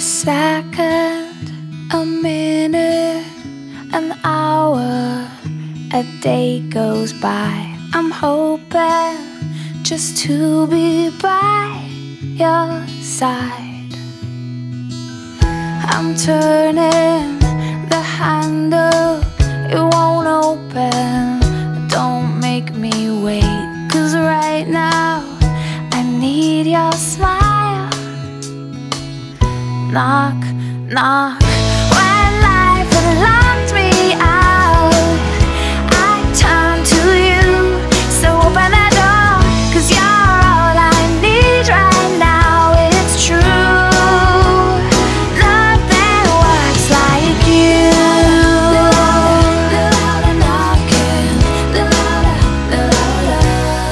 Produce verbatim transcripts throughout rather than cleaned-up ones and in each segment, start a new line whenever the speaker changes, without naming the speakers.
second, a minute, an hour, a day goes by. I'm hoping just to be by your side. I'm turning the handle, it won't open. Don't make me wait, 'cause right now I need your smile. Knock, knock. When life had locked me out, I turn to you. So open the door, 'cause you're all I need right now. It's true, nothing works like you. The louder, the louder knocking, the louder, the louder.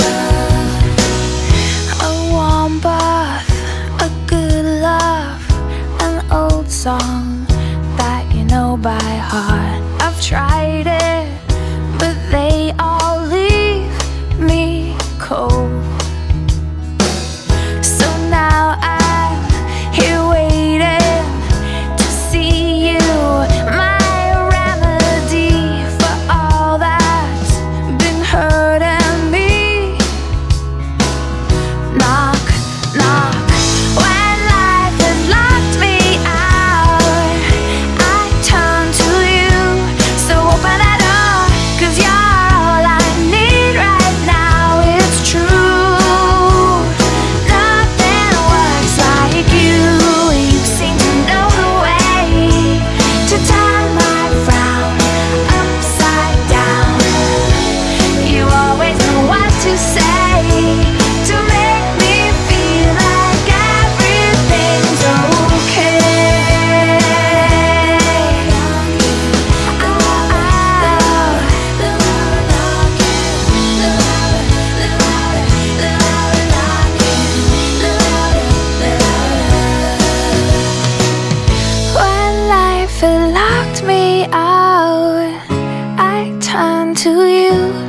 A warm bath, a good love, an old song that you know by heart. I've tried it, but they all leave me cold. So now I'm here waiting to see you, my remedy for all that's been hurting me. Knock, knock. When life has locked me out, I turn to you. So open the door, 'cause you're all I need right now. It's true, nothing works like you. You seem to know the way to turn my frown upside down. You always know what to say to make me feel like everything's okay. Oh, oh. The louder knocking, the louder, the louder, the louder knocking, the louder, the louder. When life had locked me out, I turn to you.